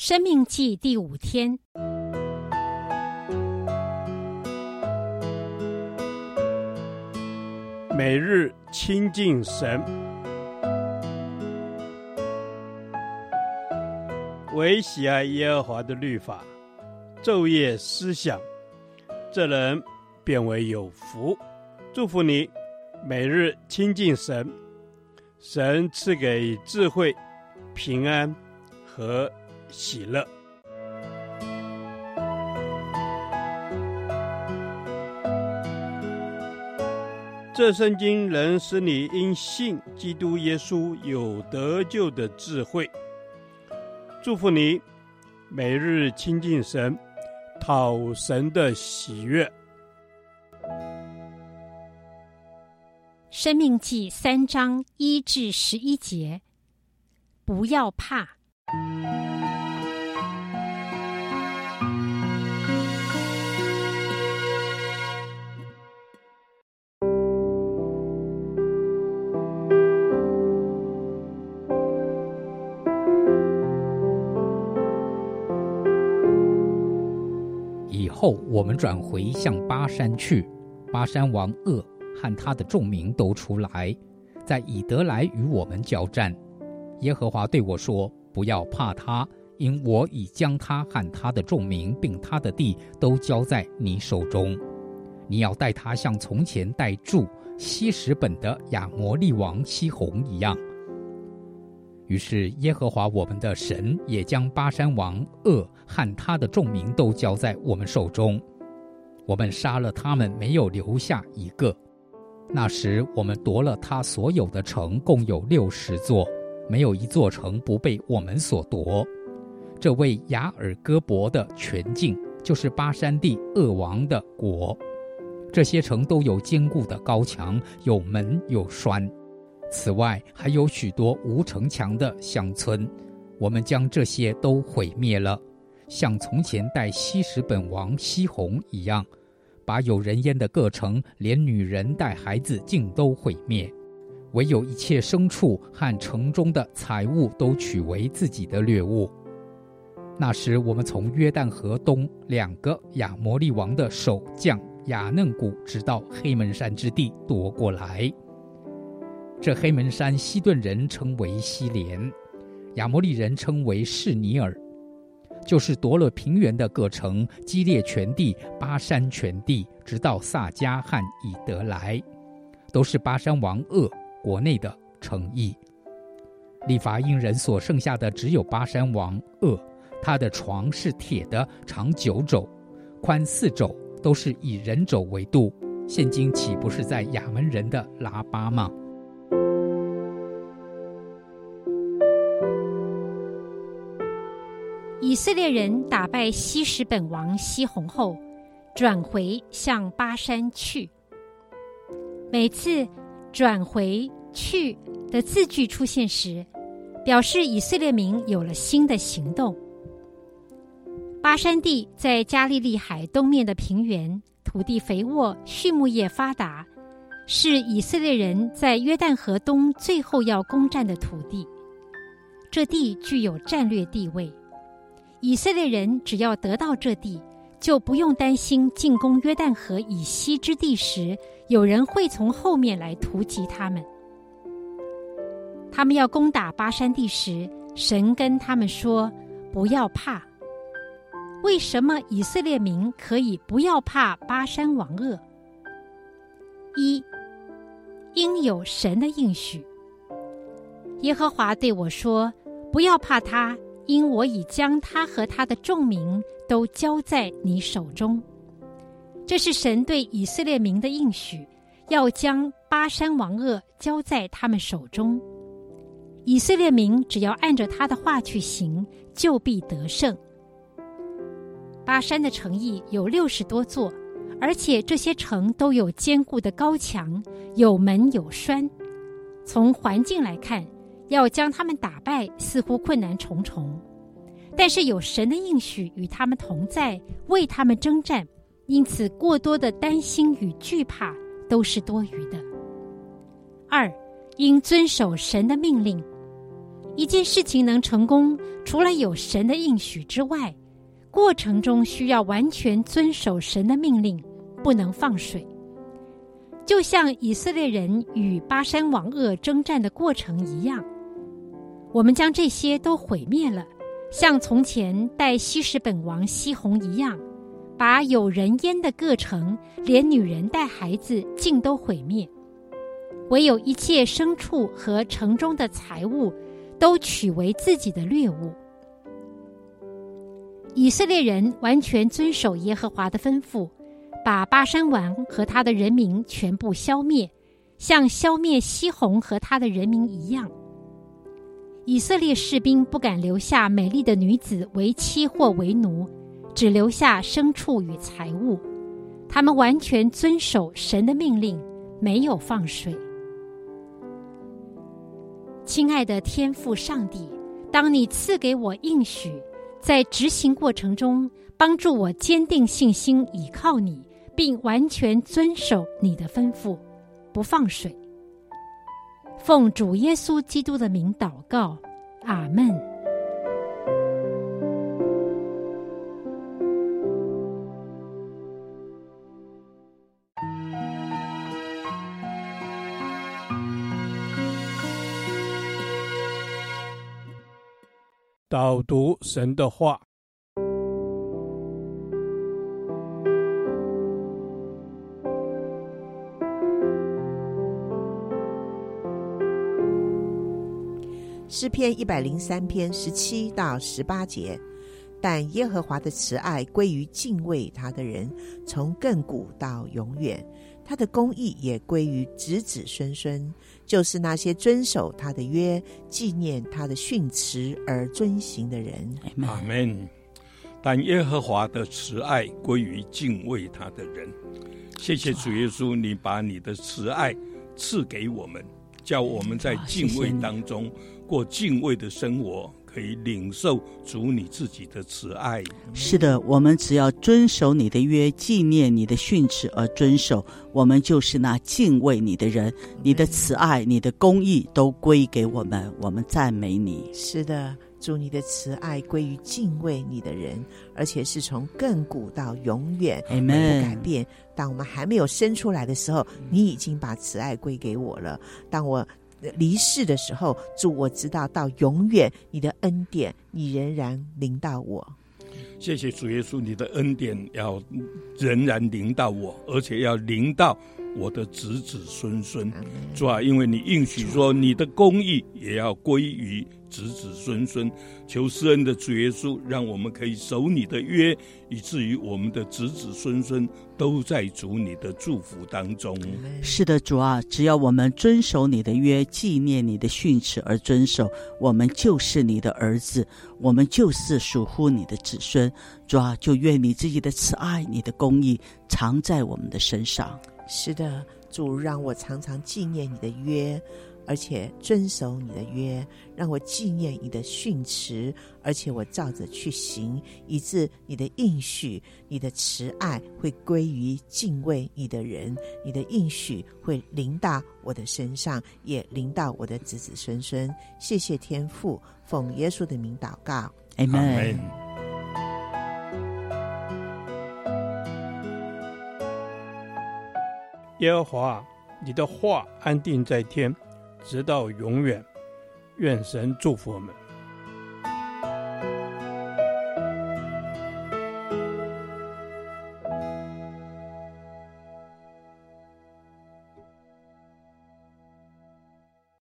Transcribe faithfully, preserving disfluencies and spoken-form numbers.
生命记第五天， 每日亲近神，唯喜爱耶和华的律法，昼夜思想，这人便为有福。祝福你，每日亲近神，神赐给智慧、平安和喜乐。这圣经能使你因信基督耶稣有得救的智慧。祝福你，每日亲近神，讨神的喜悦。 生命记三章一至十一节，不要怕。 以后我们转回向巴山去，巴山王噩和他的众民都出来，在以德来与我们交战。耶和华对我说，不要怕他，因我已将他和他的众民并他的地都交在你手中。你要带他像从前带住希实本的亚摩利王西宏一样。于是耶和华我们的神也将巴山王噩和他的众民都交在我们手中，我们杀了他们，没有留下一个。那时我们夺了他所有的城，共有六十座，没有一座城不被我们所夺。这为雅尔戈伯的全境，就是巴山地噩王的国。这些城都有坚固的高墙，有门有栓。此外还有许多无城墙的乡村，我们将这些都毁灭了，像从前带希实本王西宏一样，把有人烟的各城，连女人带孩子尽都毁灭，唯有一切牲畜和城中的财物都取为自己的掠物。那时我们从约旦河东两个亚摩利王的手将亚嫩谷，直到黑门山之地夺过来。这黑门山西顿人称为西连，亚摩利人称为示尼尔，就是夺了平原的各城，基列全地、巴山全地，直到撒迦和以德来，都是巴山王噩国内的城邑。利乏因人所剩下的只有巴山王噩，他的床是铁的，长九肘，宽四肘，都是以人肘为度。现今岂不是在亚门人的拉巴吗？ 以色列人打败希实本王西宏后，转回向巴山去。每次转回去的字句出现时，表示以色列民有了新的行动。巴山地在加利利海东面的平原，土地肥沃，畜牧业发达，是以色列人在约旦河东最后要攻占的土地。这地具有战略地位，以色列人只要得到这地，就不用担心进攻约旦河以西之地时，有人会从后面来突击他们。他们要攻打巴山地时，神跟他们说，不要怕。为什么以色列民可以不要怕巴山王噩？一，因有神的应许。耶和华对我说，不要怕他，因我已将他和他的众民都交在你手中。这是神对以色列民的应许，要将巴山王噩交在他们手中。以色列民只要按着他的话去行，就必得胜。巴山的城邑有六十多座，而且这些城都有坚固的高墙，有门有栓。从环境来看，要将他们打败似乎困难重重，但是有神的应许与他们同在，为他们征战，因此过多的担心与惧怕都是多余的。二，应遵守神的命令。 一件事情能成功，除了有神的应许之外，过程中需要完全遵守神的命令，不能放水。就像以色列人与巴珊王噩征战的过程一样，我们将这些都毁灭了，像从前带西什本王西宏一样，把有人烟的各城，连女人带孩子尽都毁灭。唯有一切牲畜和城中的财物都取为自己的掠物。以色列人完全遵守耶和华的吩咐，把巴珊王和他的人民全部消灭，像消灭西宏和他的人民一样。以色列士兵不敢留下美丽的女子为妻或为奴，只留下牲畜与财物。他们完全遵守神的命令，没有放水。亲爱的天父上帝，当你赐给我应许，在执行过程中帮助我坚定信心，倚靠你，并完全遵守你的吩咐，不放水。奉主耶稣基督的名祷告，阿们。 导读神的话。 诗篇一百零三篇十七到十八节，但耶和华的慈爱归于敬畏他的人，从亘古到永远。他的公义也归于子子孙孙，就是那些遵守他的约，纪念他的训词而遵行的人。 阿们。但耶和华的慈爱归于敬畏他的人。谢谢主耶稣，你把你的慈爱赐给我们，叫我们在敬畏当中过敬畏的生活，可以领受主你自己的慈爱。 是的，我们只要遵守你的约，纪念你的训词而遵守，我们就是那敬畏你的人。你的慈爱，你的公义都归给我们，我们赞美你。 是的，主，你的慈爱归于敬畏你的人，而且是从亘古到永远，不改变。当我们还没有生出来的时候，你已经把慈爱归给我了。当我离世的时候，主，我知道到永远你的恩典你仍然临到我。 谢谢主耶稣，你的恩典要仍然临到我，而且要临到我的子子孙孙。主啊，因为你应许说你的公义也要归于子子孙孙，求施恩的主耶稣，让我们可以守你的约，以至于我们的子子孙孙都在主你的祝福当中。 是的，主啊，只要我们遵守你的约，纪念你的训词而遵守，我们就是你的儿子，我们就是属乎你的子孙。主啊，就愿你自己的慈爱，你的公义藏在我们的身上。 是的，主，让我常常纪念你的约，而且遵守你的约，让我纪念你的训词，而且我照着去行，以致你的应许，你的慈爱会归于敬畏你的人，你的应许会临到我的身上，也临到我的子子孙孙。谢谢天父，奉耶稣的名祷告， 阿们。 耶和华，你的话安定在天，直到永远。愿神祝福我们。